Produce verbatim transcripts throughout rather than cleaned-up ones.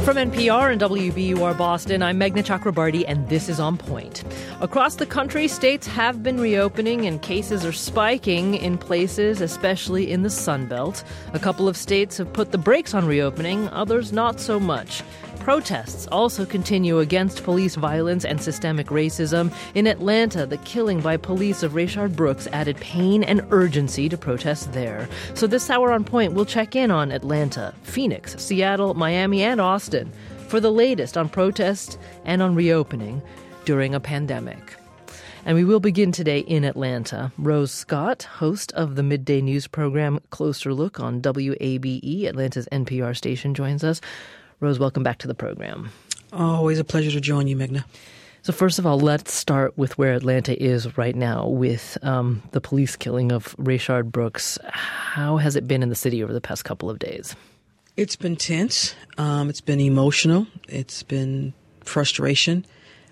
From N P R and W B U R Boston, I'm Meghna Chakrabarty, and this is On Point. Across the country, states have been reopening, and cases are spiking in places, especially in the Sun Belt. A couple of states have put the brakes on reopening, others not so much. Protests also continue against police violence and systemic racism. In Atlanta, the killing by police of Rayshard Brooks added pain and urgency to protests there. So this hour on Point, we'll check in on Atlanta, Phoenix, Seattle, Miami, and Austin for the latest on protests and on reopening during a pandemic. And we will begin today in Atlanta. Rose Scott, host of the midday news program Closer Look on W A B E, Atlanta's N P R station, joins us. Rose, welcome back to the program. Always a pleasure to join you, Meghna. So first of all, let's start with where Atlanta is right now with um, the police killing of Rayshard Brooks. How has it been in the city over the past couple of days? It's been tense. Um, it's been emotional. It's been frustration.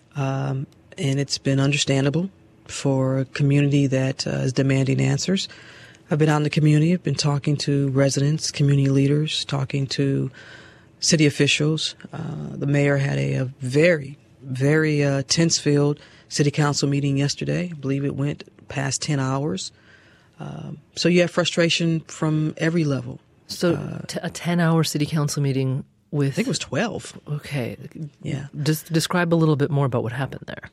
Um, and it's been understandable for a community that uh, is demanding answers. I've been out in the community. I've been talking to residents, community leaders, talking to city officials. Uh, the mayor had a, a very, very uh, tense-filled city council meeting yesterday. I believe it went past ten hours. Um, so you have frustration from every level. So uh, t- a ten-hour city council meeting with... I think it was twelve. Okay. Yeah. Just describe a little bit more about what happened there.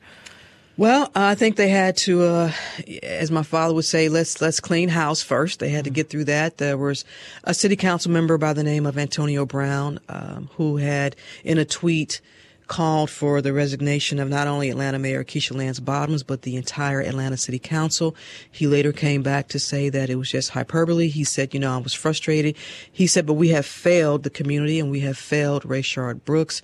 Well, I think they had to, uh, as my father would say, let's let's clean house first. They had to get through that. There was a city council member by the name of Antonio Brown um, who had, in a tweet, called for the resignation of not only Atlanta Mayor Keisha Lance Bottoms, but the entire Atlanta City Council. He later came back to say that it was just hyperbole. He said, you know, I was frustrated. He said, but we have failed the community and we have failed Rayshard Brooks.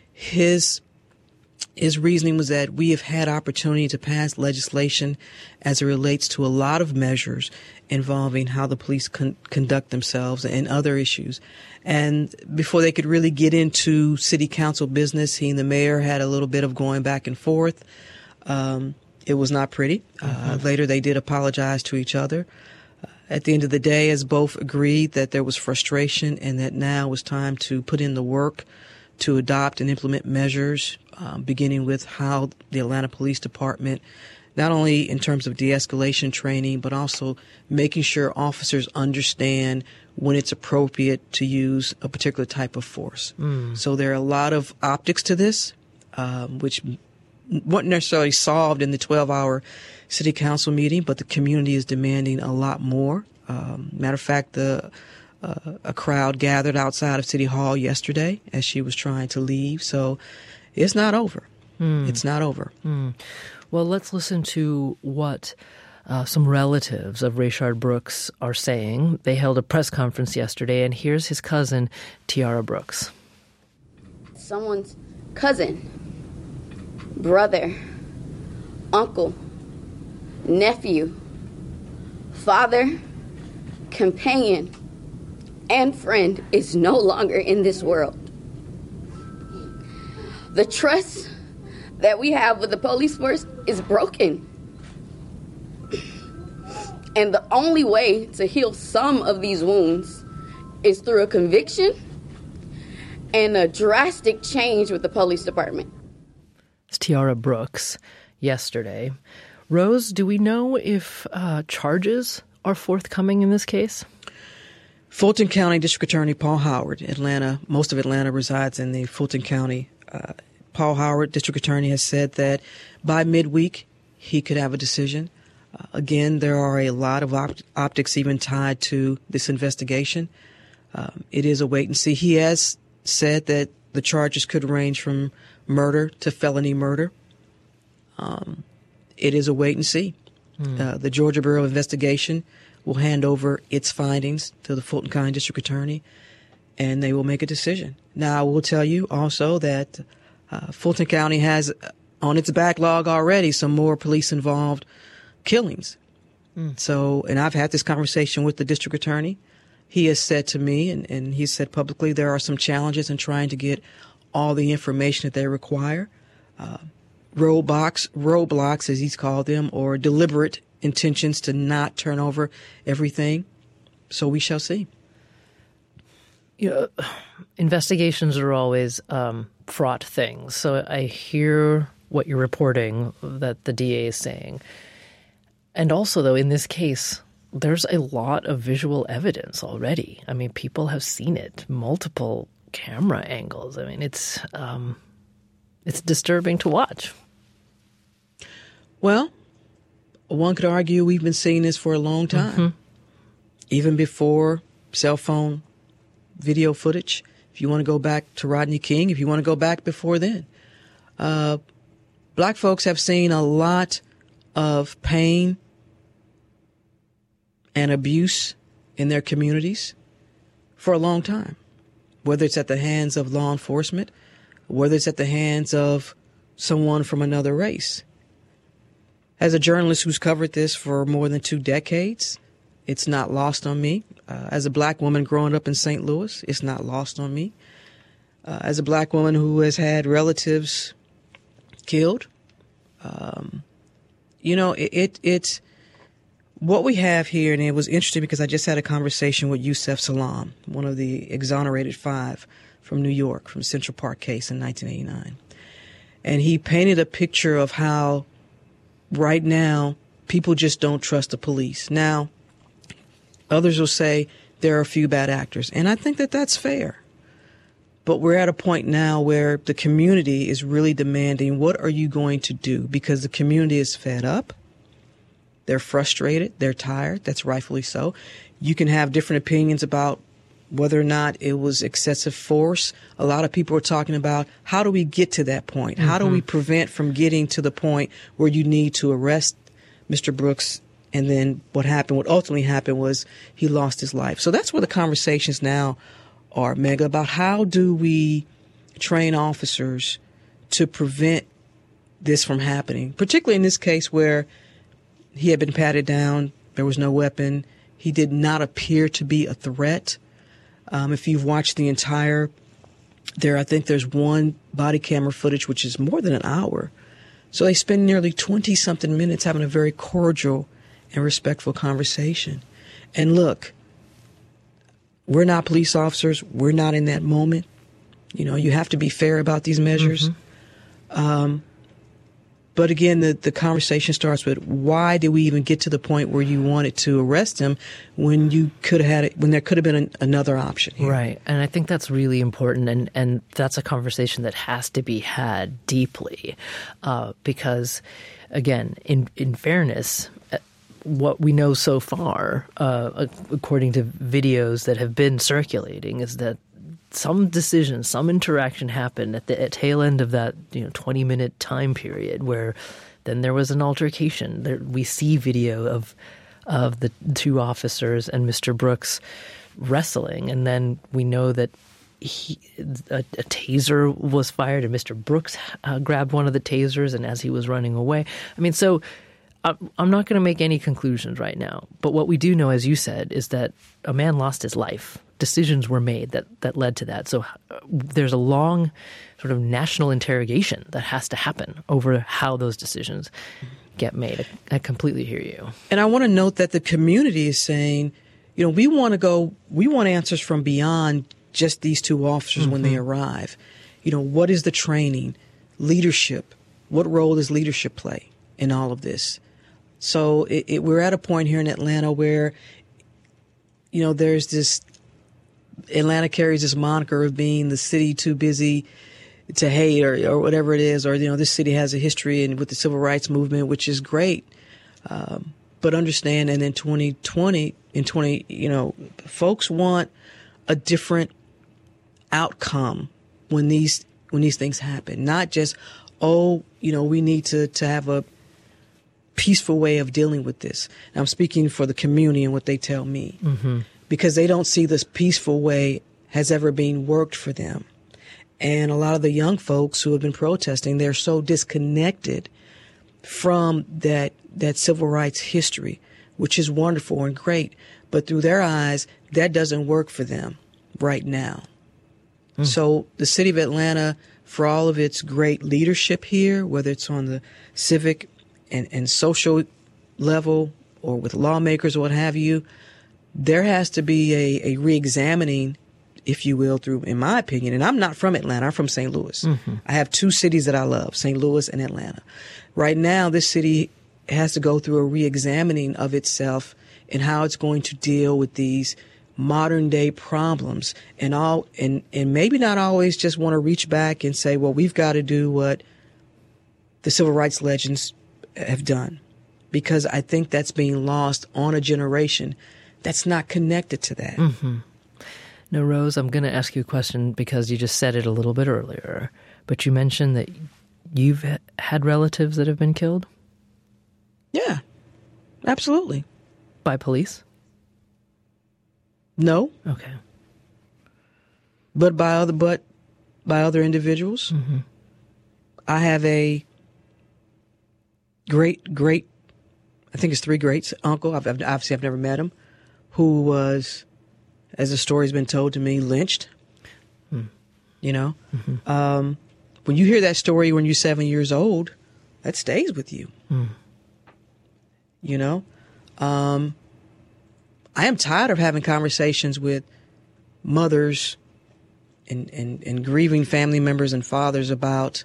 His His reasoning was that we have had opportunity to pass legislation as it relates to a lot of measures involving how the police con- conduct themselves and other issues. And before they could really get into city council business, he and the mayor had a little bit of going back and forth. Um, it was not pretty. Mm-hmm. Uh, later, they did apologize to each other. Uh, at the end of the day, as both agreed that there was frustration and that now was time to put in the work to adopt and implement measures, um, beginning with how the Atlanta Police Department, not only in terms of de-escalation training, but also making sure officers understand when it's appropriate to use a particular type of force. Mm. So there are a lot of optics to this, um, which weren't necessarily solved in the twelve-hour city council meeting, but the community is demanding a lot more. Um, matter of fact, the Uh, a crowd gathered outside of City Hall yesterday as she was trying to leave. So it's not over. Mm. It's not over. Mm. Well, let's listen to what uh, some relatives of Rayshard Brooks are saying. They held a press conference yesterday, and here's his cousin, Tiara Brooks. Someone's cousin, brother, uncle, nephew, father, companion, and friend is no longer in this world. The trust that we have with the police force is broken. And the only way to heal some of these wounds is through a conviction and a drastic change with the police department. It's Tiara Brooks yesterday. Rose, do we know if uh, charges are forthcoming in this case? Fulton County District Attorney Paul Howard, Atlanta, most of Atlanta resides in the Fulton County. Uh, Paul Howard, District Attorney, has said that by midweek he could have a decision. Uh, again, there are a lot of op- optics even tied to this investigation. Um, it is a wait and see. He has said that the charges could range from murder to felony murder. Um, it is a wait and see. Mm. Uh, the Georgia Bureau of Investigation will hand over its findings to the Fulton County District Attorney, and they will make a decision. Now, I will tell you also that uh, Fulton County has on its backlog already some more police-involved killings. Mm. So, and I've had this conversation with the district attorney. He has said to me, and, and he said publicly, there are some challenges in trying to get all the information that they require. Uh, roadblocks, roadblocks, as he's called them, or deliberate intentions to not turn over everything. So we shall see. Yeah, investigations are always um, fraught things. So I hear what you're reporting that the D A is saying. And also, though, in this case, there's a lot of visual evidence already. I mean, people have seen it, multiple camera angles. I mean, it's um, it's disturbing to watch. Well, one could argue we've been seeing this for a long time, mm-hmm. even before cell phone video footage. If you want to go back to Rodney King, if you want to go back before then, uh, black folks have seen a lot of pain and abuse in their communities for a long time, whether it's at the hands of law enforcement, whether it's at the hands of someone from another race. As a journalist who's covered this for more than two decades, it's not lost on me. Uh, as a black woman growing up in Saint Louis, it's not lost on me. Uh, as a black woman who has had relatives killed, um, you know, it, it it's what we have here, and it was interesting because I just had a conversation with Yusef Salaam, one of the exonerated five from New York, from Central Park case in nineteen eighty-nine. And he painted a picture of how right now people just don't trust the police. Now, others will say there are a few bad actors, and I think that that's fair. But we're at a point now where the community is really demanding, what are you going to do? Because the community is fed up. They're frustrated. They're tired. That's rightfully so. You can have different opinions about whether or not it was excessive force. A lot of people are talking about, how do we get to that point? Mm-hmm. How do we prevent from getting to the point where you need to arrest Mister Brooks? And then what happened, what ultimately happened was he lost his life. So that's where the conversations now are, Mega, about how do we train officers to prevent this from happening, particularly in this case where he had been patted down, there was no weapon, he did not appear to be a threat. Um, if you've watched the entire, there, I think there's one body camera footage, which is more than an hour. So they spend nearly twenty something minutes having a very cordial and respectful conversation. And look, we're not police officers. We're not in that moment. You know, you have to be fair about these measures. Mm-hmm. Um, but again, the, the conversation starts with, why did we even get to the point where you wanted to arrest him when you could have had it, when there could have been an, another option here? Right. And I think that's really important. And, and that's a conversation that has to be had deeply, uh, because, again, in, in fairness, what we know so far, uh, according to videos that have been circulating, is that some decision, some interaction happened at the at tail end of that, you know, twenty minute time period where then there was an altercation. There, we see video of of the two officers and Mister Brooks wrestling, and then we know that he, a, a taser was fired, and Mister Brooks uh, grabbed one of the tasers, and as he was running away, I mean, so. I'm not going to make any conclusions right now, but what we do know, as you said, is that a man lost his life. Decisions were made that, that led to that. So uh, there's a long sort of national interrogation that has to happen over how those decisions get made. I, I completely hear you. And I want to note that the community is saying, you know, we want to go, we want answers from beyond just these two officers mm-hmm. when they arrive. You know, what is the training, leadership? What role does leadership play in all of this? So it, it, we're at a point here in Atlanta where, you know, there's this, Atlanta carries this moniker of being the city too busy to hate, or, or whatever it is, or, you know, this city has a history and with the civil rights movement, which is great. Um, but understand, and in twenty twenty, in twenty, you know, folks want a different outcome when these, when these things happen, not just, oh, you know, we need to, to have a peaceful way of dealing with this. And I'm speaking for the community and what they tell me, mm-hmm. because they don't see this peaceful way has ever been worked for them. And a lot of the young folks who have been protesting, they're so disconnected from that, that civil rights history, which is wonderful and great. But through their eyes, that doesn't work for them right now. Mm. So the city of Atlanta, for all of its great leadership here, whether it's on the civic and, and social level or with lawmakers or what have you, there has to be a, a re-examining if you will, through, in my opinion, and I'm not from Atlanta, I'm from Saint Louis. Mm-hmm. I have two cities that I love, Saint Louis and Atlanta. Right now, this city has to go through a re-examining of itself and how it's going to deal with these modern day problems, and all, and, and maybe not always just want to reach back and say, well, we've got to do what the civil rights legends have done, because I think that's being lost on a generation that's not connected to that. Mm-hmm. Now, Rose, I'm going to ask you a question because you just said it a little bit earlier, but you mentioned that you've had relatives that have been killed? Yeah, absolutely. By police? No. Okay. But by other, but by other individuals. Mm-hmm. I have a great, great, I think it's three greats uncle. I've, I've, obviously, I've never met him, who was, as the story's been told to me, lynched. Mm. You know, Mm-hmm. um, when you hear that story when you're seven years old, that stays with you. Mm. You know, um, I am tired of having conversations with mothers and, and, and grieving family members and fathers about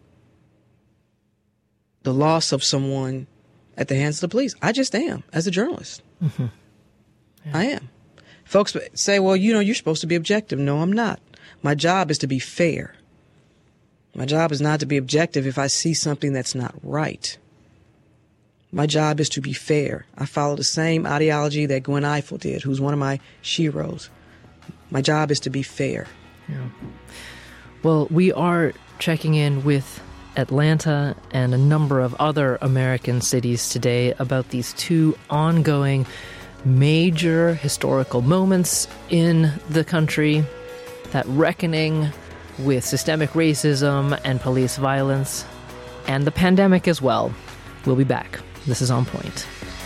the loss of someone at the hands of the police. I just am, as a journalist. Mm-hmm. Yeah. I am. Folks say, well, you know, you're supposed to be objective. No, I'm not. My job is to be fair. My job is not to be objective if I see something that's not right. My job is to be fair. I follow the same ideology that Gwen Ifill did, who's one of my sheroes. My job is to be fair. Yeah. Well, we are checking in with Atlanta and a number of other American cities today about these two ongoing major historical moments in the country, that reckoning with systemic racism and police violence, and the pandemic as well. We'll be back. This is On Point.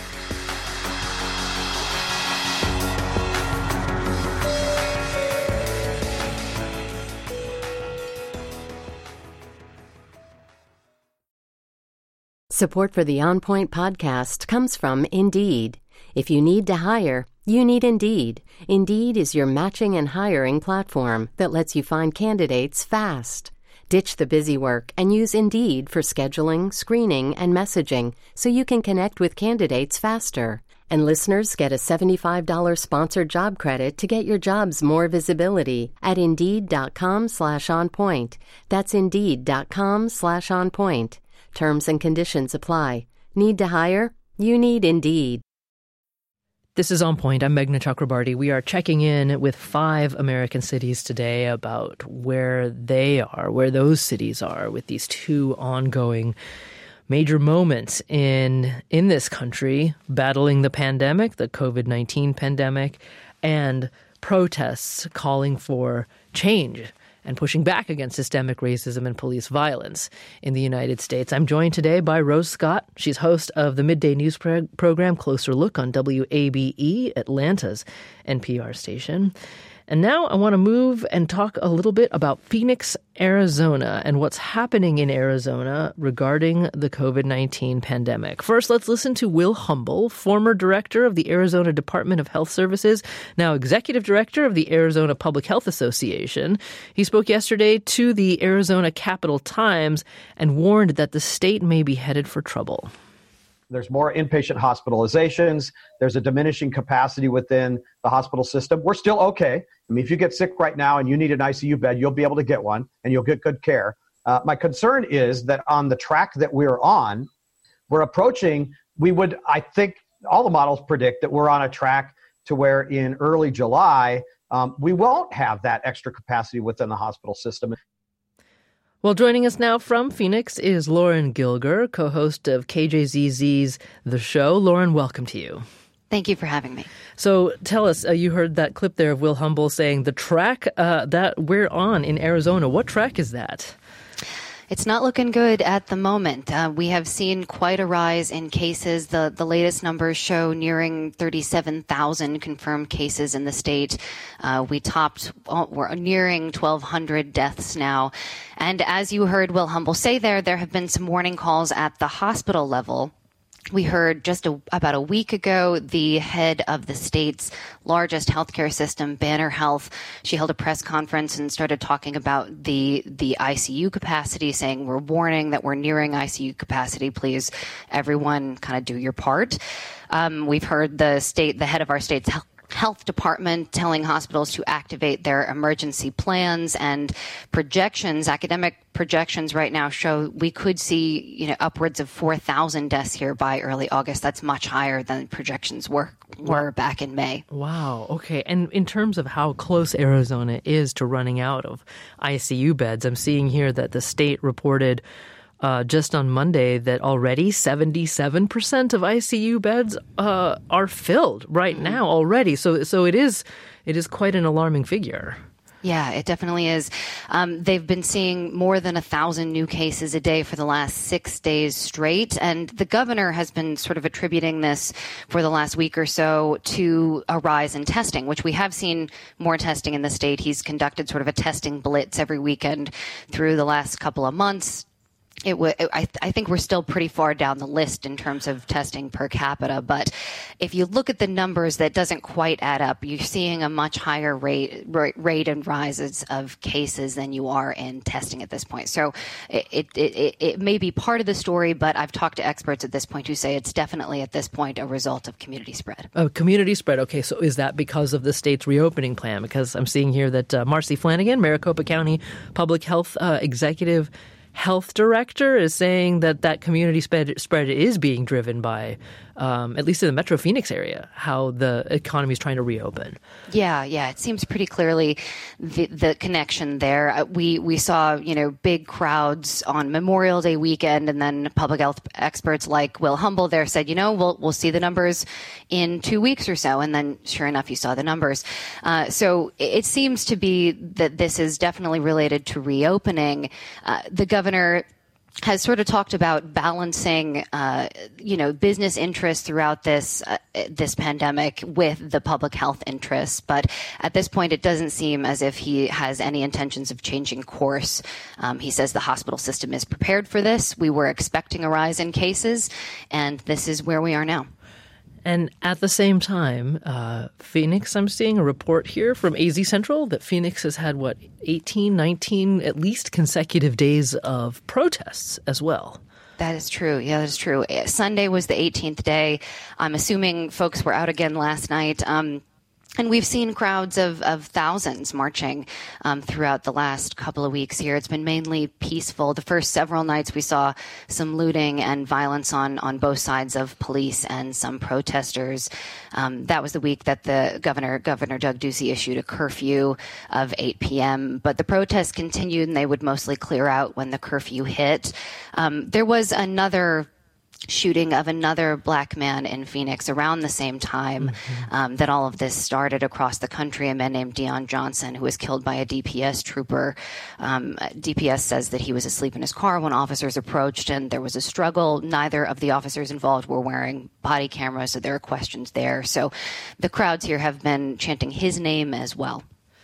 Support for the On Point podcast comes from Indeed. If you need to hire, you need Indeed. Indeed is your matching and hiring platform that lets you find candidates fast. Ditch the busy work and use Indeed for scheduling, screening, and messaging so you can connect with candidates faster. And listeners get a seventy-five dollars sponsored job credit to get your jobs more visibility at Indeed.com slash on point. That's Indeed.com slash on point. Terms and conditions apply. Need to hire? You need Indeed. This is On Point. I'm Meghna Chakrabarty. We are checking in with five American cities today about where they are, where those cities are with these two ongoing major moments in in this country, battling the pandemic, the covid nineteen pandemic, and protests calling for change and pushing back against systemic racism and police violence in the United States. I'm joined today by Rose Scott. She's host of the midday news pro- program Closer Look on W A B E, Atlanta's N P R station. And now I want to move and talk a little bit about Phoenix, Arizona, and what's happening in Arizona regarding the covid nineteen pandemic. First, let's listen to Will Humble, former director of the Arizona Department of Health Services, now executive director of the Arizona Public Health Association. He spoke yesterday to the Arizona Capital Times and warned that the state may be headed for trouble. There's more inpatient hospitalizations. There's a diminishing capacity within the hospital system. We're still okay. I mean, if you get sick right now and you need an I C U bed, you'll be able to get one and you'll get good care. Uh, my concern is that on the track that we're on, we're approaching, we would, I think all the models predict that we're on a track to where in early July, um, we won't have that extra capacity within the hospital system. Well, joining us now from Phoenix is Lauren Gilger, co-host of K J Z Z's The Show. Lauren, welcome to you. Thank you for having me. So tell us, uh, you heard that clip there of Will Humble saying the track uh, that we're on in Arizona. What track is that? It's not looking good at the moment. Uh, we have seen quite a rise in cases. The the latest numbers show nearing thirty-seven thousand confirmed cases in the state. Uh, we topped, well, we're nearing twelve hundred deaths now. And as you heard Will Humble say there, there have been some warning calls at the hospital level We heard just a, about a week ago, the head of the state's largest healthcare system, Banner Health, she held a press conference and started talking about the the I C U capacity, saying we're warning that we're nearing I C U capacity. Please, everyone, kind of do your part. Um, we've heard the state, the head of our state's health health department telling hospitals to activate their emergency plans, and projections, academic projections right now show we could see, you know, upwards of four thousand deaths here by early August. That's much higher than projections were were back in May. Wow. Okay. And in terms of how close Arizona is to running out of I C U beds, I'm seeing here that the state reported Uh, just on Monday that already seventy-seven percent of I C U beds uh, are filled right now already. So so it is it is quite an alarming figure. Yeah, it definitely is. Um, they've been seeing more than a thousand new cases a day for the last six days straight. And the governor has been sort of attributing this for the last week or so to a rise in testing, which we have seen more testing in the state. He's conducted sort of a testing blitz every weekend through the last couple of months. It w- I, I think we're still pretty far down the list in terms of testing per capita. But if you look at the numbers, that doesn't quite add up. You're seeing a much higher rate rate and rises of cases than you are in testing at this point. So it, it, it, it may be part of the story, but I've talked to experts at this point who say it's definitely at this point a result of community spread. Oh, community spread. Okay, so is that because of the state's reopening plan? Because I'm seeing here that uh, Marcy Flanagan, Maricopa County Public Health uh, Executive Health Director, is saying that that community spread, spread is being driven by, um, at least in the Metro Phoenix area, how the economy is trying to reopen. Yeah, yeah, it seems pretty clearly the, the connection there. Uh, we we saw, you know, big crowds on Memorial Day weekend, and then public health experts like Will Humble there said, you know, we'll we'll see the numbers in two weeks or so, and then sure enough, you saw the numbers. Uh, so it seems to be that this is definitely related to reopening. Uh, the governor Governor has sort of talked about balancing, uh, you know, business interests throughout this uh, this pandemic with the public health interests. But at this point, it doesn't seem as if he has any intentions of changing course. Um, he says the hospital system is prepared for this. We were expecting a rise in cases, and this is where we are now. And at the same time, uh, Phoenix, I'm seeing a report here from A Z Central that Phoenix has had, what, eighteen, nineteen, at least consecutive days of protests as well. That is true. Yeah, that is true. Sunday was the eighteenth day. I'm assuming folks were out again last night. Um, And we've seen crowds of, of thousands marching um, throughout the last couple of weeks here. It's been mainly peaceful. The first several nights we saw some looting and violence on, on both sides of police and some protesters. Um, that was the week that the governor, Governor Doug Ducey, issued a curfew of eight p.m. But the protests continued, and they would mostly clear out when the curfew hit. Um, there was another shooting of another black man in Phoenix around the same time mm-hmm. um, that all of this started across the country. A man named Dion Johnson, who was killed by a D P S trooper. Um, D P S says that he was asleep in his car when officers approached, and there was a struggle. Neither of the officers involved were wearing body cameras, so there are questions there. So the crowds here have been chanting his name as well.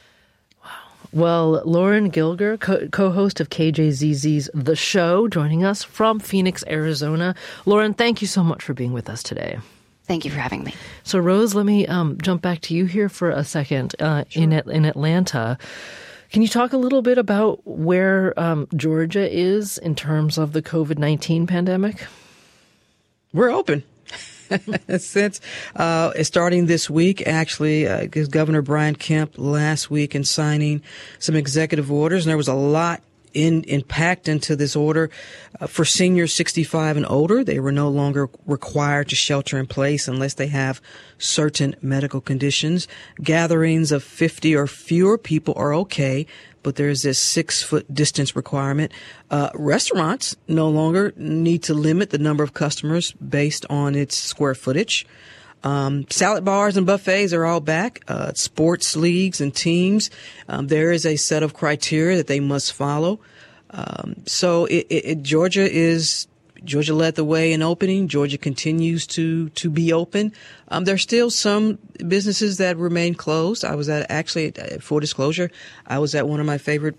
Well, Lauren Gilger, co- co-host of K J Z Z's The Show, joining us from Phoenix, Arizona. Lauren, thank you so much for being with us today. Thank you for having me. So, Rose, let me um, jump back to you here for a second. Uh, sure. in, in Atlanta, can you talk a little bit about where um, Georgia is in terms of the covid nineteen pandemic? We're open. Since uh, starting this week, actually, uh, Governor Brian Kemp last week in signing some executive orders, and there was a lot in, in packed into this order. Uh, for seniors sixty-five and older, they were no longer required to shelter in place unless they have certain medical conditions. Gatherings of fifty or fewer people are okay, but there's this six-foot distance requirement. Uh, restaurants no longer need to limit the number of customers based on its square footage. Um, salad bars and buffets are all back. Uh, sports leagues and teams, um, there is a set of criteria that they must follow. Um, so it, it, it, Georgia is Georgia led the way in opening. Georgia continues to to be open. Um, there's still some businesses that remain closed. I was at actually, full disclosure, I was at one of my favorite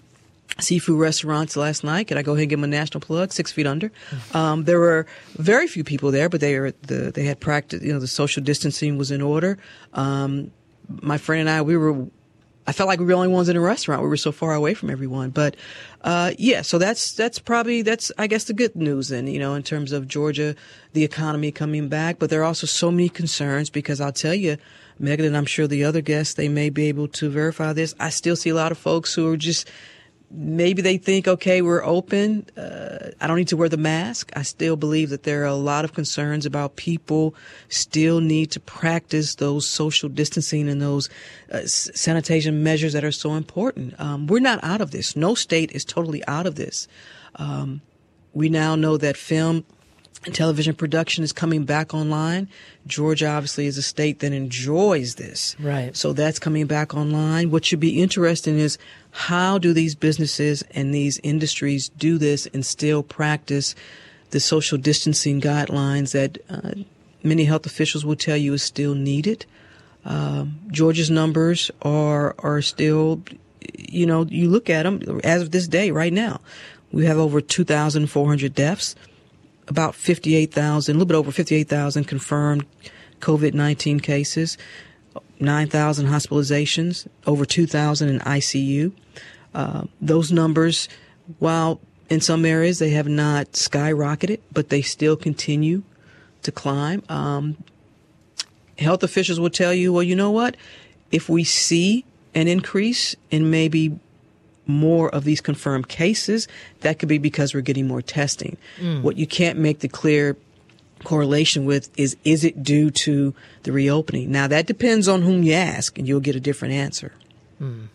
seafood restaurants last night. Can I go ahead and give them a national plug? Six Feet Under. Um, there were very few people there, but they were the they had practice. You know, the social distancing was in order. Um, my friend and I, we were. I felt like we were the only ones in the restaurant. We were so far away from everyone. But uh, yeah, so that's that's probably that's I guess the good news. Then you know, in terms of Georgia, the economy coming back. But there are also so many concerns because I'll tell you, Megan, and I'm sure the other guests, they may be able to verify this. I still see a lot of folks who are just. Maybe they think, okay, we're open. Uh, I don't need to wear the mask. I still believe that there are a lot of concerns about people still need to practice those social distancing and those uh, sanitation measures that are so important. Um, we're not out of this. No state is totally out of this. Um, we now know that film and television production is coming back online. Georgia obviously is a state that enjoys this. Right. So that's coming back online. What should be interesting is how do these businesses and these industries do this and still practice the social distancing guidelines that uh, many health officials will tell you is still needed. Um, Georgia's numbers are are still, you know, you look at them as of this day right now. We have over two thousand four hundred deaths. About fifty-eight thousand, a little bit over fifty-eight thousand confirmed COVID nineteen cases, nine thousand hospitalizations, over two thousand in I C U. Uh, those numbers, while in some areas they have not skyrocketed, but they still continue to climb. Um, health officials will tell you, well, you know what? If we see an increase in maybe more of these confirmed cases, that could be because we're getting more testing. Mm. What you can't make the clear correlation with is, is it due to the reopening? Now, that depends on whom you ask, and you'll get a different answer. Mm.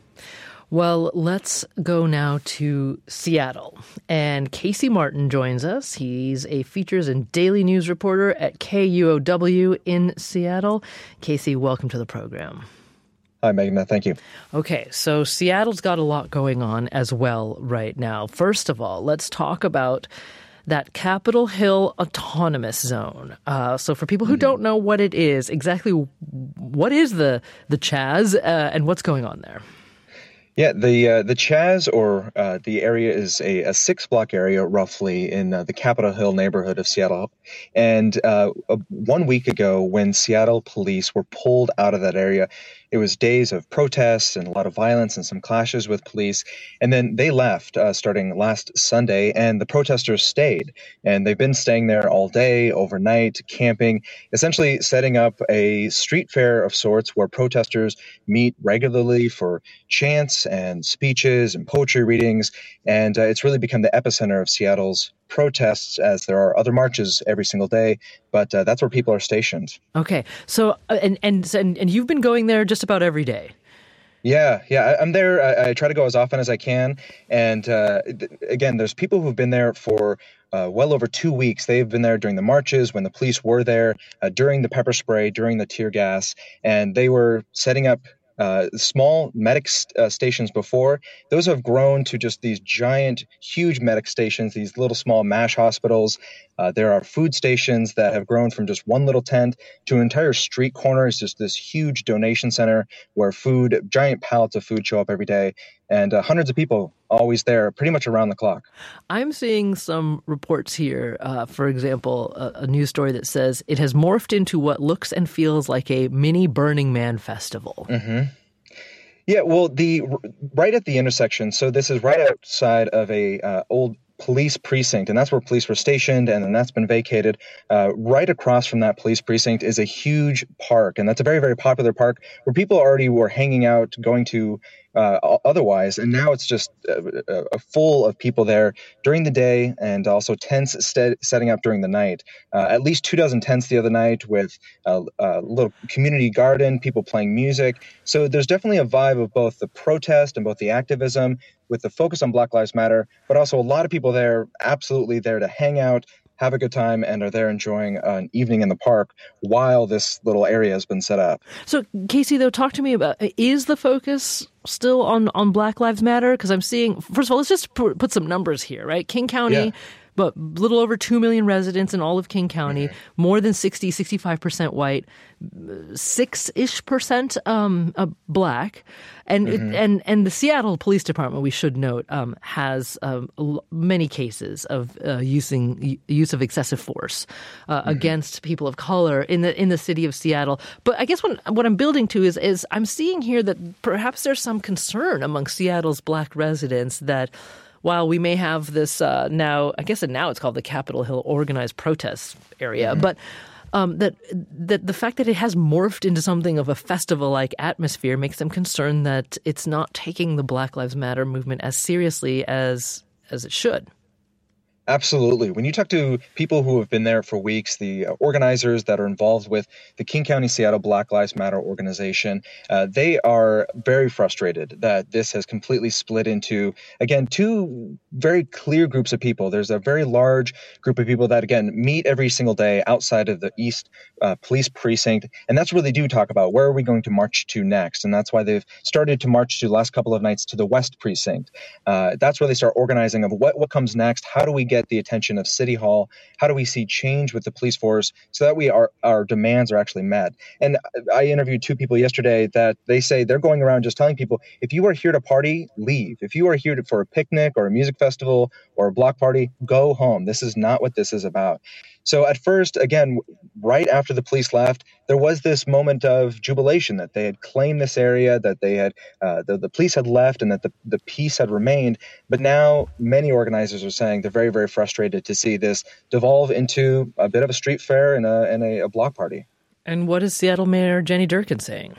Well, let's go now to Seattle. And Casey Martin joins us. He's a features and daily news reporter at K U O W in Seattle. Casey, welcome to the program. Hi, Megan. Thank you. Okay, so Seattle's got a lot going on as well right now. First of all, let's talk about that Capitol Hill Autonomous Zone. Uh, so for people who mm-hmm. don't know what it is, exactly what is the the Chaz uh, and what's going on there? Yeah, the uh, the Chaz, or uh, the area, is a, a six-block area roughly in uh, the Capitol Hill neighborhood of Seattle. And uh, one week ago, when Seattle police were pulled out of that area, it was days of protests and a lot of violence and some clashes with police. And then they left uh, starting last Sunday, and the protesters stayed. And they've been staying there all day, overnight, camping, essentially setting up a street fair of sorts where protesters meet regularly for chants and speeches and poetry readings. And uh, it's really become the epicenter of Seattle's protests, as there are other marches every single day, but uh, that's where people are stationed. Okay, so uh, and, and and and you've been going there just about every day. Yeah, yeah, I, I'm there. I, I try to go as often as I can, and uh, th- again, there's people who've been there for uh, well over two weeks. They've been there during the marches, when the police were there, uh, during the pepper spray, during the tear gas, and they were setting up Uh, small medic st- uh, stations before. Those have grown to just these giant, huge medic stations, these little small MASH hospitals. Uh, there are food stations that have grown from just one little tent to an entire street corner. It's just this huge donation center where food, giant pallets of food show up every day, and uh, hundreds of people always there, pretty much around the clock. I'm seeing some reports here, uh, for example, a, a news story that says it has morphed into what looks and feels like a mini Burning Man festival. Mm-hmm. Yeah, well, the right at the intersection, so this is right outside of a uh, old police precinct, and that's where police were stationed, and then that's been vacated. Uh, right across from that police precinct is a huge park, and that's a very, very popular park where people already were hanging out, going to uh, otherwise, and now it's just uh, uh, full of people there during the day, and also tents st- setting up during the night. Uh, at least two dozen tents the other night with a, a little community garden, people playing music. So there's definitely a vibe of both the protest and both the activism, with the focus on Black Lives Matter, but also a lot of people there, absolutely there to hang out, have a good time, and are there enjoying an evening in the park while this little area has been set up. So, Casey, though, talk to me about, is the focus still on, on Black Lives Matter? Because I'm seeing, first of all, let's just put some numbers here, right? King County, yeah. but a little over two million residents in all of King County, mm-hmm. more than sixty, sixty-five percent white, six-ish percent um, uh, black. And, mm-hmm. it, and and the Seattle Police Department, we should note, um, has um, l- many cases of uh, using use of excessive force uh, mm-hmm. against people of color in the in the city of Seattle. But I guess what what I'm building to is is I'm seeing here that perhaps there's some concern among Seattle's black residents that while we may have this uh, now, I guess now it's called the Capitol Hill Organized Protest Area, mm-hmm. but. Um, that that the fact that it has morphed into something of a festival-like atmosphere makes them concerned that it's not taking the Black Lives Matter movement as seriously as as it should. Absolutely. When you talk to people who have been there for weeks, the organizers that are involved with the King County Seattle Black Lives Matter organization, uh, they are very frustrated that this has completely split into, again, two very clear groups of people. There's a very large group of people that, again, meet every single day outside of the East uh, Police Precinct. And that's where they do talk about where are we going to march to next. And that's why they've started to march to the last couple of nights to the West Precinct. Uh, that's where they start organizing of what, what comes next. How do we get the attention of City Hall? How do we see change with the police force so that we our, our demands are actually met? And I interviewed two people yesterday that they say they're going around just telling people, if you are here to party, leave. If you are here to, for a picnic or a music festival or a block party, go home. This is not what this is about. So at first, again, right after the police left, there was this moment of jubilation that they had claimed this area, that they had uh, the, the police had left and that the, the peace had remained. But now many organizers are saying they're very, very frustrated to see this devolve into a bit of a street fair and a, and a, a block party. And what is Seattle Mayor Jenny Durkan saying?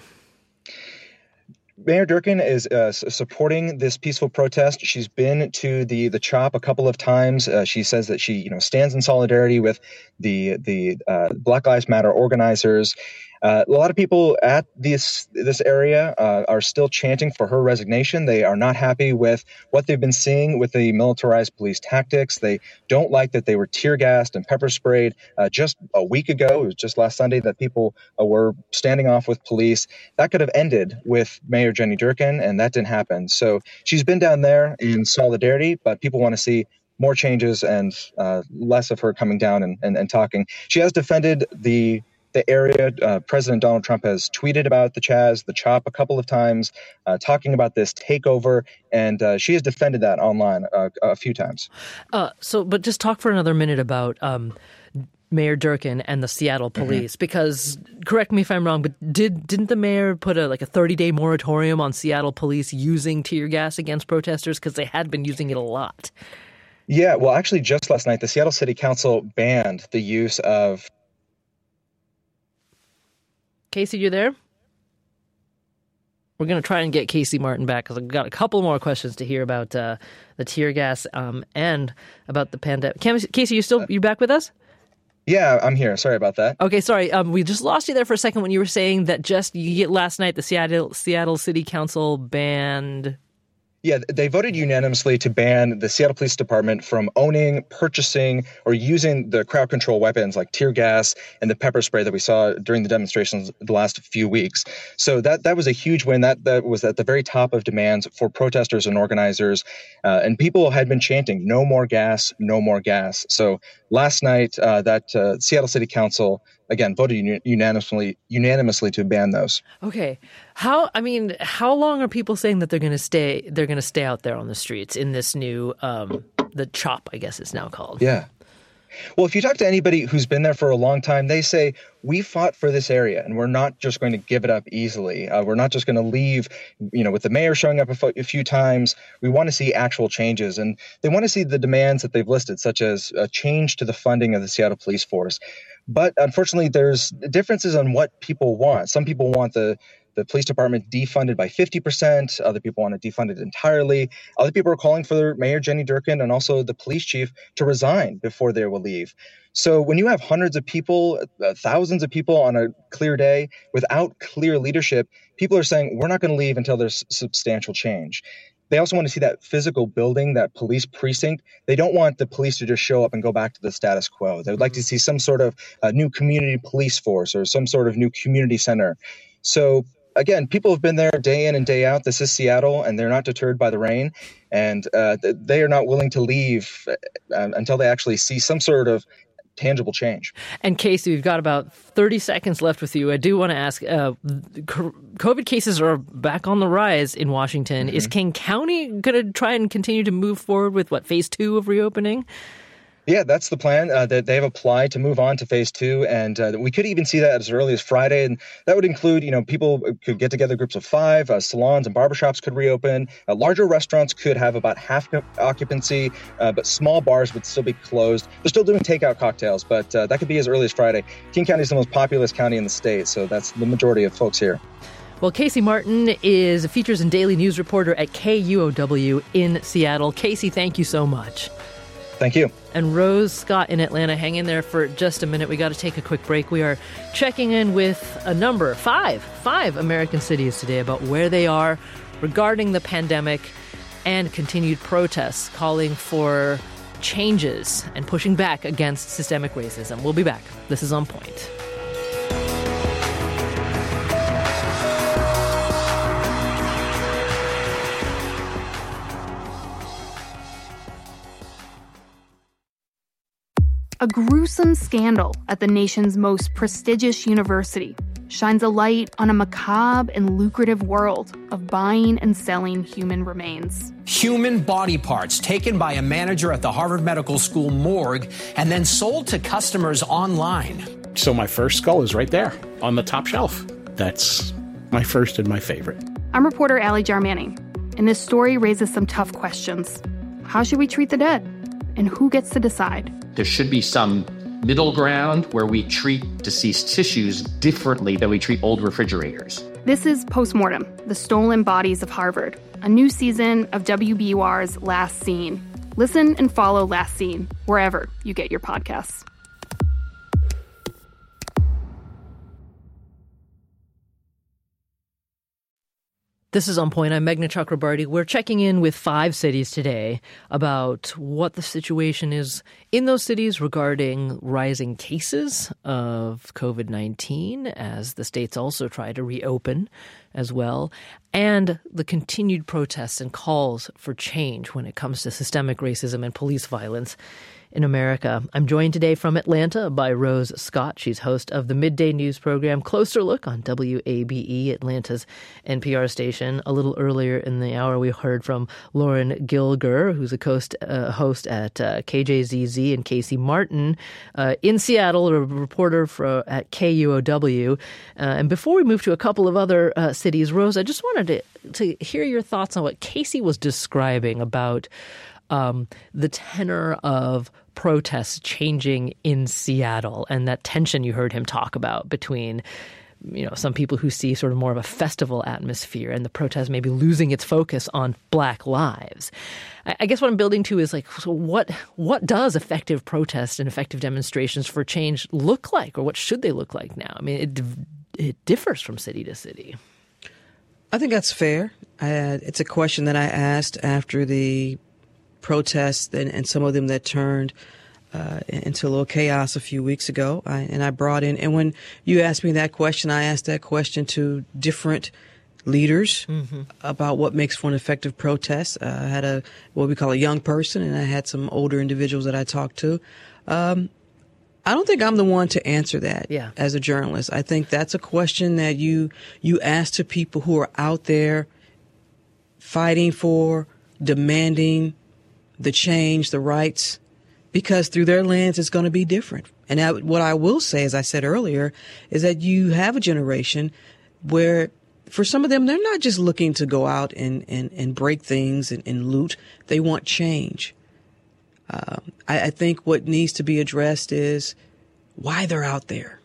Mayor Durkan is uh, supporting this peaceful protest. She's been to the the CHOP a couple of times. Uh, she says that she, you know, stands in solidarity with the the uh, Black Lives Matter organizers. Uh, a lot of people at this this area uh, are still chanting for her resignation. They are not happy with what they've been seeing with the militarized police tactics. They don't like that they were tear gassed and pepper sprayed uh, just a week ago. It was just last Sunday that people uh, were standing off with police. That could have ended with Mayor Jenny Durkan, and that didn't happen. So she's been down there in solidarity, but people want to see more changes and uh, less of her coming down and, and, and talking. She has defended the The area. uh, President Donald Trump has tweeted about the Chaz, the CHOP a couple of times, uh, talking about this takeover, and uh, she has defended that online uh, a few times. Uh, so, but just talk for another minute about um, Mayor Durkan and the Seattle police, mm-hmm. because correct me if I'm wrong, but did didn't the mayor put a like a thirty-day moratorium on Seattle police using tear gas against protesters because they had been using it a lot? Yeah, well, actually, just last night, the Seattle City Council banned the use of. Casey, you there? We're going to try and get Casey Martin back because I've got a couple more questions to hear about uh, the tear gas um, and about the pandemic. Casey, you still you back with us? Yeah, I'm here. Sorry about that. Okay, sorry. Um, we just lost you there for a second when you were saying that just you get last night the Seattle Seattle City Council banned. Yeah, they voted unanimously to ban the Seattle Police Department from owning, purchasing, or using the crowd control weapons like tear gas and the pepper spray that we saw during the demonstrations the last few weeks. So that that was a huge win. That that was at the very top of demands for protesters and organizers. Uh, and people had been chanting, no more gas, no more gas. So last night, uh, that uh, Seattle City Council again, voted unanimously unanimously to ban those. Okay. How, I mean, how long are people saying that they're going to stay, they're going to stay out there on the streets in this new, um, the CHOP, I guess it's now called? Yeah. Well, if you talk to anybody who's been there for a long time, they say, we fought for this area and we're not just going to give it up easily. Uh, we're not just going to leave, you know, with the mayor showing up a, f- a few times. We want to see actual changes, and they want to see the demands that they've listed, such as a change to the funding of the Seattle Police Force. But unfortunately, there's differences on what people want. Some people want the the police department defunded by fifty percent. Other people want to defund it entirely. Other people are calling for Mayor Jenny Durkan and also the police chief to resign before they will leave. So when you have hundreds of people, uh, thousands of people on a clear day without clear leadership, people are saying, we're not going to leave until there's substantial change. They also want to see that physical building, that police precinct. They don't want the police to just show up and go back to the status quo. They would like to see some sort of uh, new community police force or some sort of new community center. So again, people have been there day in and day out. This is Seattle, and they're not deterred by the rain. And uh, they are not willing to leave uh, until they actually see some sort of tangible change. And Casey, we've got about thirty seconds left with you. I do want to ask, uh, COVID cases are back on the rise in Washington. Mm-hmm. Is King County going to try and continue to move forward with, what, phase two of reopening? Yeah, that's the plan. Uh, that they've applied to move on to phase two, and uh, we could even see that as early as Friday. And that would include, you know, people could get together, groups of five. Uh, salons and barbershops could reopen. Uh, larger restaurants could have about half occupancy, uh, but small bars would still be closed. They're still doing takeout cocktails, but uh, that could be as early as Friday. King County is the most populous county in the state, so that's the majority of folks here. Well, Casey Martin is a features and daily news reporter at K U O W in Seattle. Casey, thank you so much. Thank you. And Rose Scott in Atlanta, hang in there for just a minute. We got to take a quick break. We are checking in with a number, five, five American cities today about where they are regarding the pandemic and continued protests calling for changes and pushing back against systemic racism. We'll be back. This is On Point. A gruesome scandal at the nation's most prestigious university shines a light on a macabre and lucrative world of buying and selling human remains. Human body parts taken by a manager at the Harvard Medical School morgue and then sold to customers online. So my first skull is right there on the top shelf. That's my first and my favorite. I'm reporter Allie Jarmanning, and this story raises some tough questions. How should we treat the dead? And who gets to decide? There should be some middle ground where we treat deceased tissues differently than we treat old refrigerators. This is Postmortem, the Stolen Bodies of Harvard, a new season of W B U R's Last Scene. Listen and follow Last Scene wherever you get your podcasts. This is On Point. I'm Meghna Chakrabarty. We're checking in with five cities today about what the situation is in those cities regarding rising cases of COVID nineteen as the states also try to reopen as well, and the continued protests and calls for change when it comes to systemic racism and police violence in America. I'm joined today from Atlanta by Rose Scott. She's host of the midday news program Closer Look on W A B E, Atlanta's N P R station. A little earlier in the hour, we heard from Lauren Gilger, who's a host, uh, host at uh, K J Z Z, and Casey Martin uh, in Seattle, a reporter for, at K U O W. Uh, and before we move to a couple of other uh, cities, Rose, I just wanted to, to hear your thoughts on what Casey was describing about Um, the tenor of protests changing in Seattle and that tension you heard him talk about between, you know, some people who see sort of more of a festival atmosphere and the protest maybe losing its focus on Black lives. I, I guess what I'm building to is like, so what what does effective protest and effective demonstrations for change look like, or what should they look like now? I mean, it it differs from city to city. I think that's fair. I, it's a question that I asked after the protests and, and some of them that turned uh, into a little chaos a few weeks ago. I, and I brought in, and when you asked me that question, I asked that question to different leaders mm-hmm. about what makes for an effective protest. Uh, I had a, what we call a young person, and I had some older individuals that I talked to. Um, I don't think I'm the one to answer that yeah. as a journalist. I think that's a question that you, you ask to people who are out there fighting for, demanding the change, the rights, because through their lens, it's going to be different. And I, what I will say, as I said earlier, is that you have a generation where for some of them, they're not just looking to go out and, and, and break things and, and loot. They want change. Um, I, I think what needs to be addressed is why they're out there.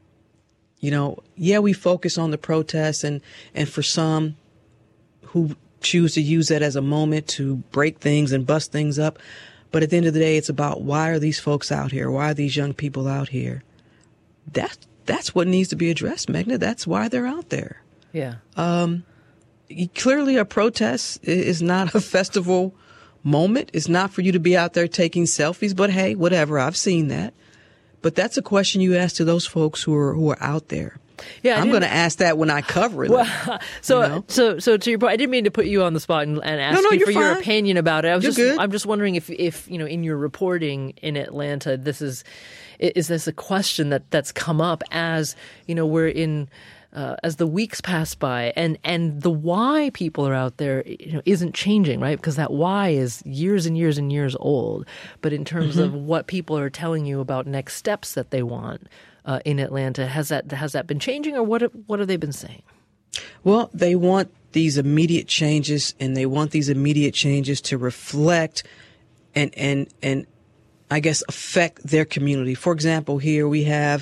You know, yeah, we focus on the protests, and, and for some who choose to use that as a moment to break things and bust things up. But at the end of the day, it's about why are these folks out here? Why are these young people out here? That, that's what needs to be addressed, Meghna. That's why they're out there. Yeah. Um, clearly a protest is not a festival moment. It's not for you to be out there taking selfies, but hey, whatever. I've seen that. But that's a question you ask to those folks who are, who are out there. Yeah, I'm going to ask that when I cover it. Well, so, you know? so, so to your point, I didn't mean to put you on the spot and, and ask no, no, you for fine. your opinion about it. I was you're just, good. I'm just wondering if, if you know, in your reporting in Atlanta, this is, is this a question that that's come up as you know we're in. Uh, as the weeks pass by, and, and the why people are out there, you know, isn't changing, right? Because that why is years and years and years old. But in terms mm-hmm. of what people are telling you about next steps that they want uh, in Atlanta, has that has that been changing, or what what have they been saying? Well, they want these immediate changes, and they want these immediate changes to reflect and and and I guess affect their community. For example, here we have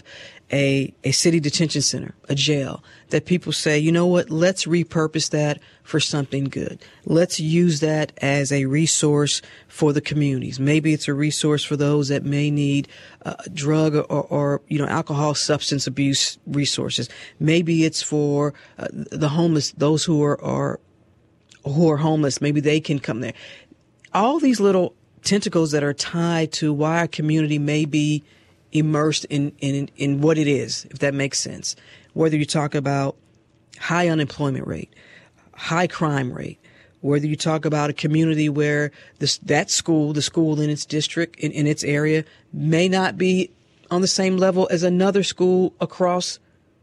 a a city detention center, a jail, that people say, you know what, let's repurpose that for something good. Let's use that as a resource for the communities. Maybe it's a resource for those that may need uh, drug or, or, you know, alcohol, substance abuse resources. Maybe it's for uh, the homeless, those who are, are who are homeless. Maybe they can come there. All these little tentacles that are tied to why a community may be immersed in, in, in what it is, if that makes sense. Whether you talk about high unemployment rate, high crime rate, whether you talk about a community where this, that school, the school in its district, in, in its area, may not be on the same level as another school across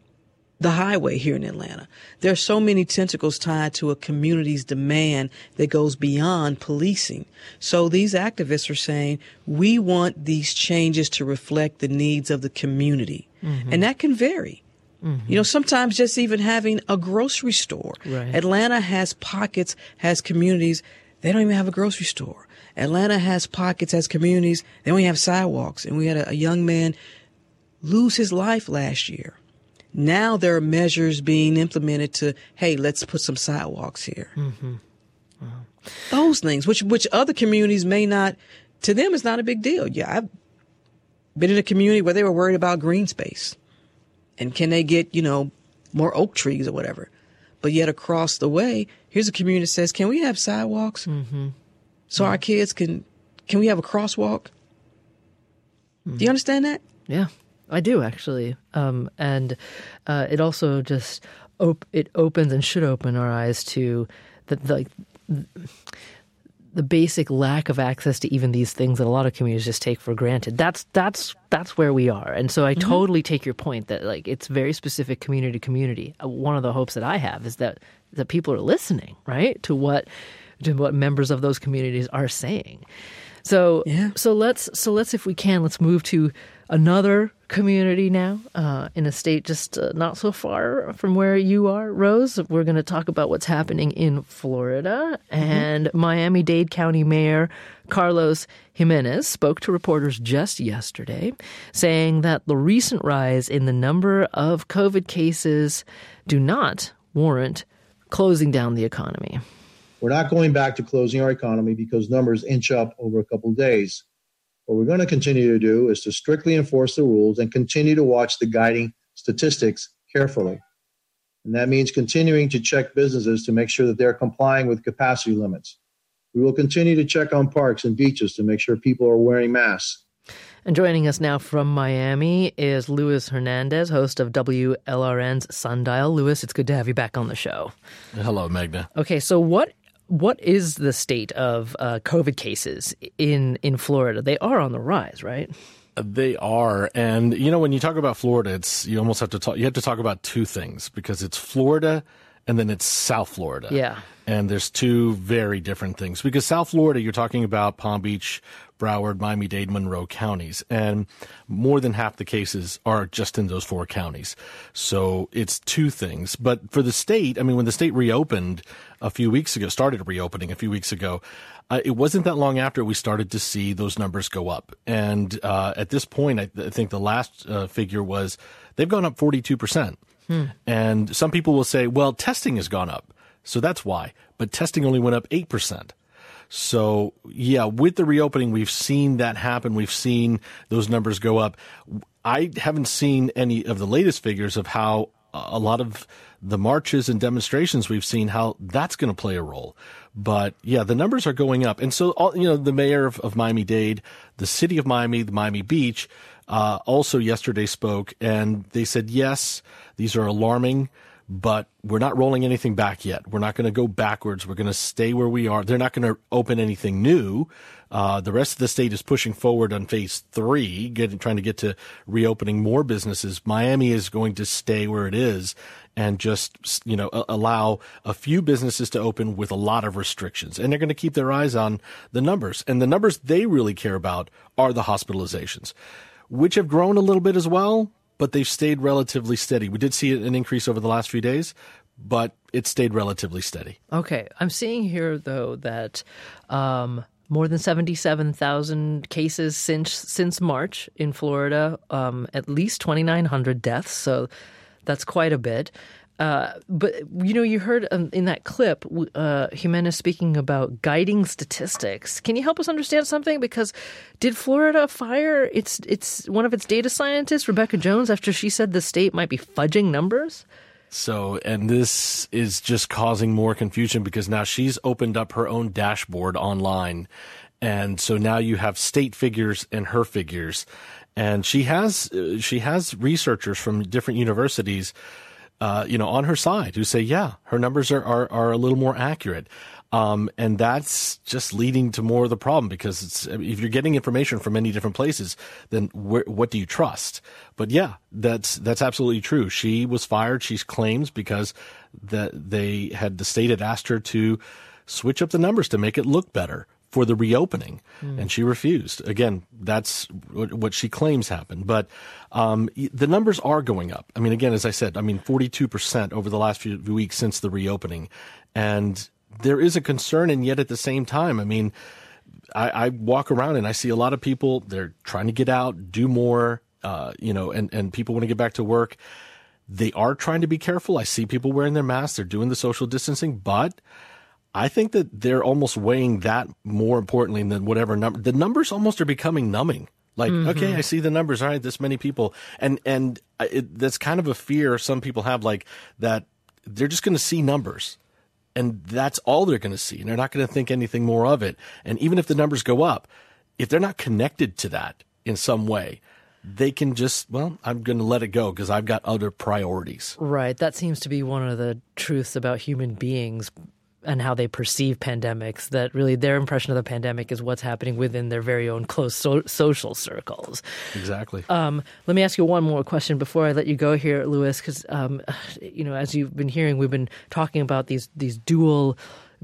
the highway here in Atlanta. There are so many tentacles tied to a community's demand that goes beyond policing. So these activists are saying, we want these changes to reflect the needs of the community. Mm-hmm. And that can vary. Mm-hmm. You know, sometimes just even having a grocery store. Right. Atlanta has pockets, has communities, they don't even have a grocery store. Atlanta has pockets, has communities, they don't even have sidewalks. And we had a, a young man lose his life last year. Now there are measures being implemented to, hey, let's put some sidewalks here. Mm-hmm. Wow. Those things, which which other communities may not, to them it's not a big deal. Yeah, I've been in a community where they were worried about green space. And can they get, you know, more oak trees or whatever? But yet across the way, here's a community that says, can we have sidewalks? Mm-hmm. So mm-hmm. our kids can, can we have a crosswalk? Mm-hmm. Do you understand that? Yeah. I do, actually. Um, and uh, it also just op- it opens and should open our eyes to the, the, like, the basic lack of access to even these things that a lot of communities just take for granted. That's that's that's where we are. And so I mm-hmm. totally take your point that like it's very specific community to community. Uh, one of the hopes that I have is that that people are listening, right, to what to what members of those communities are saying. So yeah. so let's so let's if we can let's move to another community now uh, in a state just uh, not so far from where you are, Rose. We're going to talk about what's happening in Florida. Mm-hmm. And Miami-Dade County Mayor Carlos Jimenez spoke to reporters just yesterday, saying that the recent rise in the number of COVID cases do not warrant closing down the economy. We're not going back to closing our economy because numbers inch up over a couple of days. What we're going to continue to do is to strictly enforce the rules and continue to watch the guiding statistics carefully. And that means continuing to check businesses to make sure that they're complying with capacity limits. We will continue to check on parks and beaches to make sure people are wearing masks. And joining us now from Miami is Luis Hernandez, host of W L R N's Sundial. Luis, it's good to have you back on the show. Hello, Magna. Okay, so what What is the state of uh, COVID cases in, in Florida? They are on the rise, right? They are. And, you know, when you talk about Florida, it's you almost have to talk, you have to talk about two things because it's Florida and then it's South Florida. Yeah. And there's two very different things because South Florida, you're talking about Palm Beach, Broward, Miami-Dade, Monroe counties, and more than half the cases are just in those four counties. So it's two things. But for the state, I mean, when the state reopened a few weeks ago, started reopening a few weeks ago, uh, it wasn't that long after we started to see those numbers go up. And uh, at this point, I, th- I think the last uh, figure was they've gone up forty-two percent. Hmm. And some people will say, well, testing has gone up. So that's why. But testing only went up eight percent. So, yeah, with the reopening, we've seen that happen. We've seen those numbers go up. I haven't seen any of the latest figures of how a lot of the marches and demonstrations we've seen, how that's going to play a role. But, yeah, the numbers are going up. And so, all, you know, the mayor of, of Miami-Dade, the city of Miami, the Miami Beach, uh, also yesterday spoke, and they said, yes, these are alarming, but we're not rolling anything back yet. We're not going to go backwards. We're going to stay where we are. They're not going to open anything new. Uh, the rest of the state is pushing forward on phase three, getting, trying to get to reopening more businesses. Miami is going to stay where it is and just, you know, allow a few businesses to open with a lot of restrictions. And they're going to keep their eyes on the numbers. And the numbers they really care about are the hospitalizations, which have grown a little bit as well, but they've stayed relatively steady. We did see an increase over the last few days, but it stayed relatively steady. Okay. I'm seeing here, though, that um, more than seventy-seven thousand cases since since March in Florida, um, at least twenty-nine hundred deaths. So that's quite a bit. Uh, but, you know, you heard um, in that clip, uh, Jimenez speaking about guiding statistics. Can you help us understand something? Because did Florida fire its its one of its data scientists, Rebecca Jones, after she said the state might be fudging numbers? So, and this is just causing more confusion because now she's opened up her own dashboard online. And so now you have state figures and her figures. And she has, uh, she has researchers from different universities Uh, you know, on her side who say, yeah, her numbers are, are, are a little more accurate. Um, and that's just leading to more of the problem because it's, if you're getting information from many different places, then wh- what do you trust? But yeah, that's, that's absolutely true. She was fired. She claims because that they had, the state had asked her to switch up the numbers to make it look better for the reopening. Mm. And she refused. Again, that's what she claims happened. But um, the numbers are going up. I mean, again, as I said, I mean, forty-two percent over the last few weeks since the reopening. And there is a concern. And yet at the same time, I mean, I, I walk around and I see a lot of people, they're trying to get out, do more, uh, you know, and, and people want to get back to work. They are trying to be careful. I see people wearing their masks. They're doing the social distancing, but I think that they're almost weighing that more importantly than whatever number. The numbers almost are becoming numbing. Like, mm-hmm. okay, I see the numbers. All right, this many people. And and it, that's kind of a fear some people have, like that they're just going to see numbers. And that's all they're going to see. And they're not going to think anything more of it. And even if the numbers go up, if they're not connected to that in some way, they can just, well, I'm going to let it go because I've got other priorities. Right. That seems to be one of the truths about human beings and how they perceive pandemics, that really their impression of the pandemic is what's happening within their very own close so- social circles. Exactly. Um, let me ask you one more question before I let you go here, Louis, because, um, you know, as you've been hearing, we've been talking about these these dual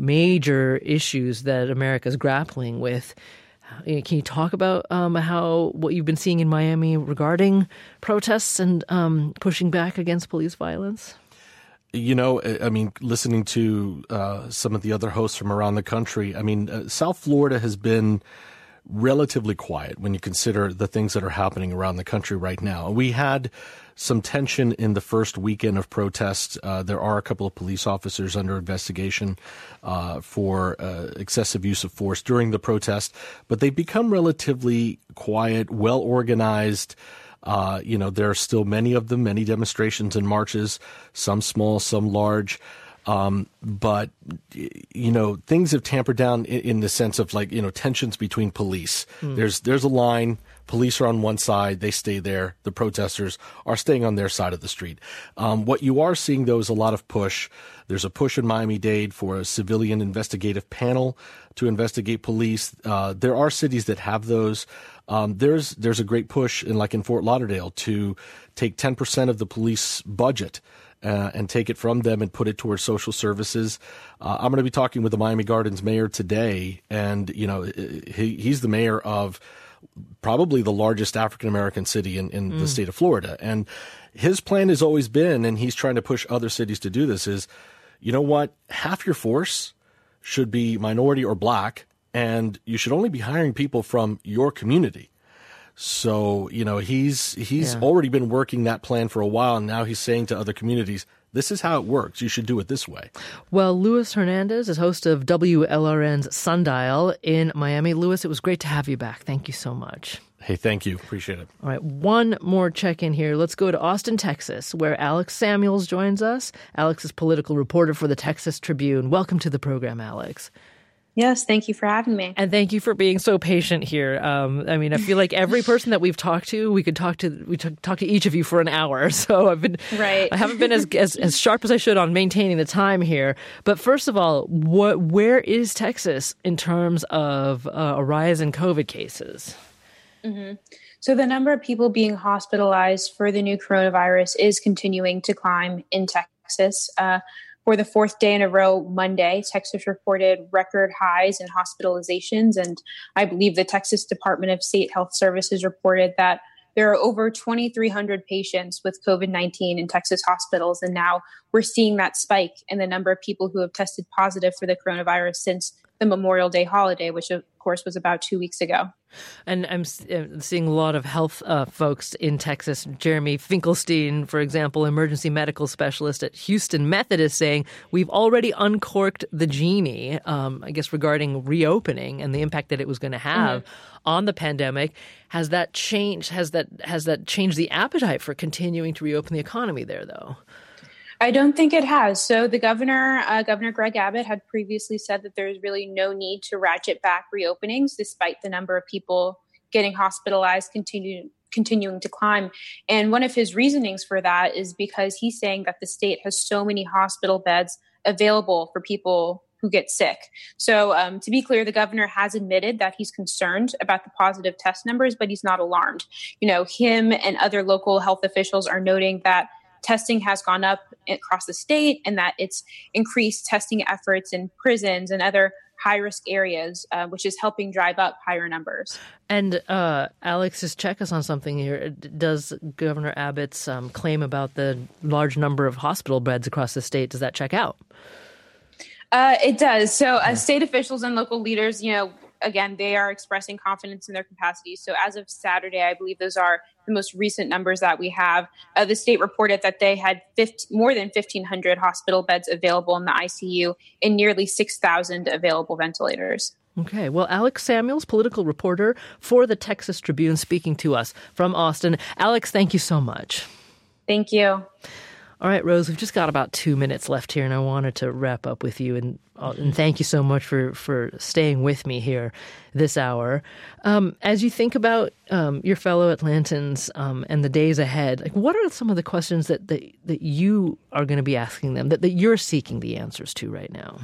major issues that America's grappling with. Can you talk about um, how what you've been seeing in Miami regarding protests and um, pushing back against police violence? You know, I mean, listening to uh, some of the other hosts from around the country, I mean, uh, South Florida has been relatively quiet when you consider the things that are happening around the country right now. We had some tension in the first weekend of protests. Uh, there are a couple of police officers under investigation uh, for uh, excessive use of force during the protest, but they've become relatively quiet, well organized. Uh, you know, there are still many of them, many demonstrations and marches, some small, some large. Um, but, you know, things have tampered down in, in the sense of, like, you know, tensions between police. Mm. There's there's a line. Police are on one side. They stay there. The protesters are staying on their side of the street. Um, what you are seeing, though, is a lot of push. There's a push in Miami-Dade for a civilian investigative panel to investigate police. Uh, there are cities that have those. Um, there's there's a great push in, like in Fort Lauderdale, to take ten percent of the police budget uh, and take it from them and put it towards social services. Uh, I'm going to be talking with the Miami Gardens mayor today, and you know he, he's the mayor of probably the largest African American city in, in mm. the state of Florida, and his plan has always been, and he's trying to push other cities to do this, is, you know what, half your force should be minority or black. And you should only be hiring people from your community. So, you know, he's he's yeah. already been working that plan for a while. And now he's saying to other communities, this is how it works. You should do it this way. Well, Louis Hernandez is host of W L R N's Sundial in Miami. Louis, it was great to have you back. Thank you so much. Hey, thank you. Appreciate it. All right. One more check-in here. Let's go to Austin, Texas, where Alex Samuels joins us. Alex is political reporter for the Texas Tribune. Welcome to the program, Alex. Yes, thank you for having me. And thank you for being so patient here. Um, I mean, I feel like every person that we've talked to, we could talk to we t- talk to each of you for an hour. So I've been right. I haven't been as, as as sharp as I should on maintaining the time here. But first of all, what where is Texas in terms of uh, a rise in COVID cases? Mm-hmm. So the number of people being hospitalized for the new coronavirus is continuing to climb in Texas. Uh, For the fourth day in a row, Monday, Texas reported record highs in hospitalizations. And I believe the Texas Department of State Health Services reported that there are over twenty-three hundred patients with COVID nineteen in Texas hospitals. And now we're seeing that spike in the number of people who have tested positive for the coronavirus since the Memorial Day holiday, which of course was about two weeks ago. And I'm seeing a lot of health uh, folks in Texas. Jeremy Finkelstein, for example, emergency medical specialist at Houston Methodist, saying we've already uncorked the genie, um, I guess, regarding reopening and the impact that it was going to have mm-hmm. on the pandemic. Has that changed? Has that has that changed the appetite for continuing to reopen the economy there, though? I don't think it has. So the governor, uh, Governor Greg Abbott, had previously said that there's really no need to ratchet back reopenings, despite the number of people getting hospitalized continue, continuing to climb. And one of his reasonings for that is because he's saying that the state has so many hospital beds available for people who get sick. So um, to be clear, the governor has admitted that he's concerned about the positive test numbers, but he's not alarmed. You know, him and other local health officials are noting that testing has gone up across the state and that it's increased testing efforts in prisons and other high-risk areas, uh, which is helping drive up higher numbers. And uh, Alex, just check us on something here. Does Governor Abbott's um, claim about the large number of hospital beds across the state, does that check out? Uh, it does. So uh, state officials and local leaders, you know, again, they are expressing confidence in their capacities. So as of Saturday, I believe those are the most recent numbers that we have. Uh, the state reported that they had fifty, more than fifteen hundred hospital beds available in the I C U and nearly six thousand available ventilators. Okay. Well, Alex Samuels, political reporter for the Texas Tribune, speaking to us from Austin. Alex, thank you so much. Thank you. All right, Rose, we've just got about two minutes left here, and I wanted to wrap up with you. And, uh, and thank you so much for, for staying with me here this hour. Um, as you think about um, your fellow Atlantans um, and the days ahead, like, what are some of the questions that, that, that you are going to be asking them, that, that you're seeking the answers to right now?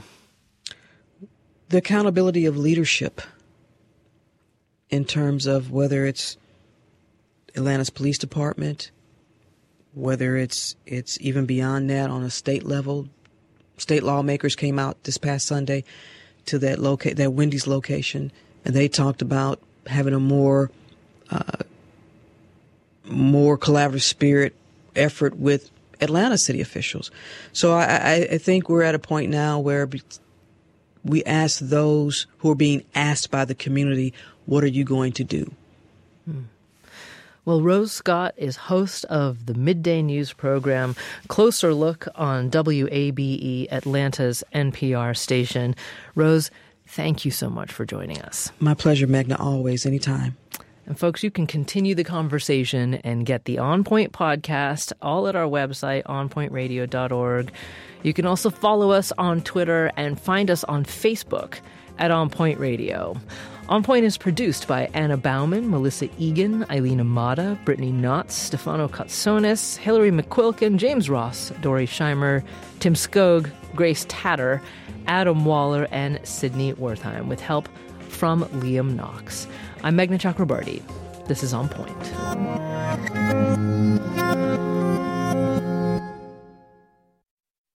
The accountability of leadership in terms of whether it's Atlanta's police department, whether it's it's even beyond that on a state level. State lawmakers came out this past Sunday to that loca- that Wendy's location, and they talked about having a more uh, more collaborative spirit effort with Atlanta city officials. So I, I, I think we're at a point now where we ask those who are being asked by the community, what are you going to do? Hmm. Well, Rose Scott is host of the Midday News program, Closer Look on W A B E, Atlanta's N P R station. Rose, thank you so much for joining us. My pleasure, Magna, always, anytime. And folks, you can continue the conversation and get the On Point podcast all at our website, on point radio dot org. You can also follow us on Twitter and find us on Facebook at On Point Radio. On Point is produced by Anna Bauman, Melissa Egan, Eileen Amata, Brittany Knotts, Stefano Katsonis, Hillary McQuilkin, James Ross, Dory Scheimer, Tim Skog, Grace Tatter, Adam Waller, and Sydney Wertheim, with help from Liam Knox. I'm Meghna Chakrabarty. This is On Point.